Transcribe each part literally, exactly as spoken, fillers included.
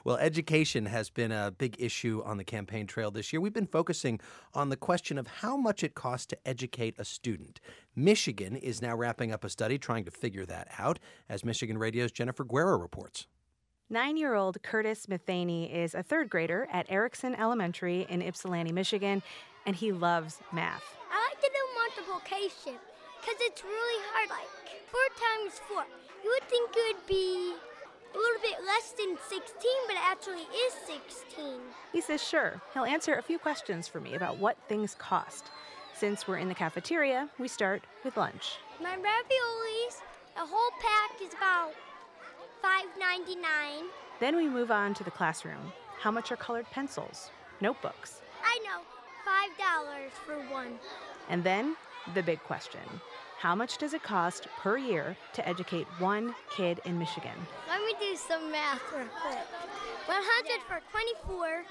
Well, education has been a big issue on the campaign trail this year. We've been focusing on the question of how much it costs to educate a student. Michigan is now wrapping up a study trying to figure that out, as Michigan Radio's Jennifer Guerra reports. Nine-year-old Curtis Metheny is a third grader at Erickson Elementary in Ypsilanti, Michigan, and he loves math. I like to do multiplication because it's really hard, like four times four. You would think it would be a little bit less than sixteen, but it actually is sixteen. He says sure. He'll answer a few questions for me about what things cost. Since we're in the cafeteria, we start with lunch. My raviolis, a whole pack is about five ninety-nine. Then we move on to the classroom. How much are colored pencils? Notebooks? I know, five dollars for one. And then the big question. How much does it cost per year to educate one kid in Michigan? Let me do some math real quick. one hundred for twenty-four.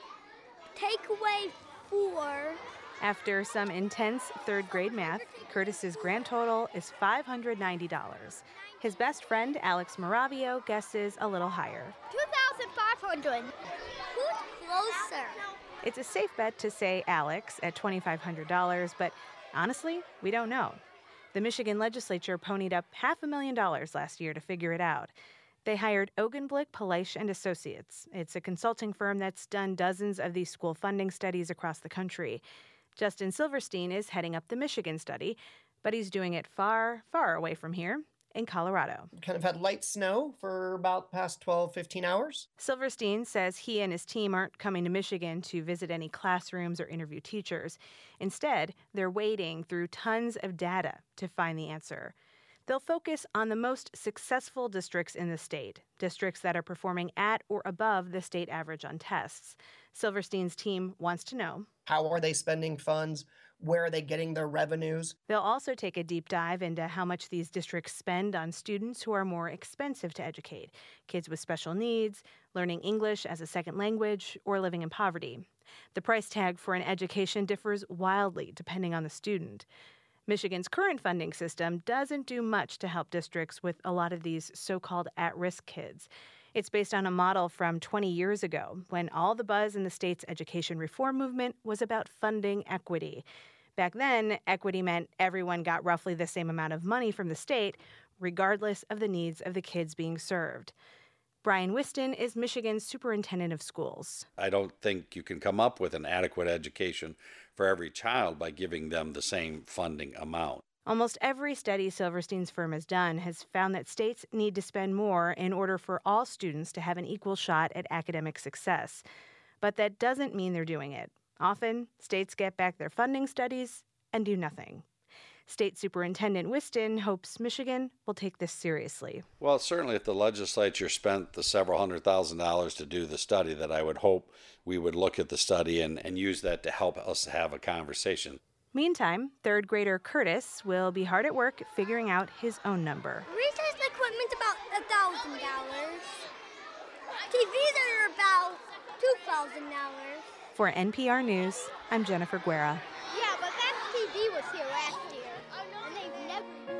Take away four. After some intense third grade math, Curtis's grand total is five hundred ninety dollars. His best friend, Alex Moravio, guesses a little higher. two thousand five hundred. Who's closer? It's a safe bet to say Alex at two thousand five hundred dollars, but honestly, we don't know. The Michigan legislature ponied up half a million dollars last year to figure it out. They hired Augenblick, Palaich and Associates. It's a consulting firm that's done dozens of these school funding studies across the country. Justin Silverstein is heading up the Michigan study, but he's doing it far, far away from here in Colorado. Kind of had light snow for about the past twelve, fifteen hours. Silverstein says he and his team aren't coming to Michigan to visit any classrooms or interview teachers. Instead, they're wading through tons of data to find the answer. They'll focus on the most successful districts in the state, districts that are performing at or above the state average on tests. Silverstein's team wants to know, how are they spending funds? Where are they getting their revenues? They'll also take a deep dive into how much these districts spend on students who are more expensive to educate, kids with special needs, learning English as a second language, or living in poverty. The price tag for an education differs wildly depending on the student. Michigan's current funding system doesn't do much to help districts with a lot of these so-called at-risk kids. It's based on a model from twenty years ago, when all the buzz in the state's education reform movement was about funding equity. Back then, equity meant everyone got roughly the same amount of money from the state, regardless of the needs of the kids being served. Brian Whiston is Michigan's superintendent of schools. I don't think you can come up with an adequate education for every child by giving them the same funding amount. Almost every study Silverstein's firm has done has found that states need to spend more in order for all students to have an equal shot at academic success. But that doesn't mean they're doing it. Often, states get back their funding studies and do nothing. State Superintendent Whiston hopes Michigan will take this seriously. Well, certainly if the legislature spent the several hundred thousand dollars to do the study, that I would hope we would look at the study and, and use that to help us have a conversation. Meantime, third grader Curtis will be hard at work figuring out his own number. Research equipment's about a thousand dollars. T Vs are about two thousand dollars. For N P R News, I'm Jennifer Guerra. Yeah, but that T V was here last year, and they've never...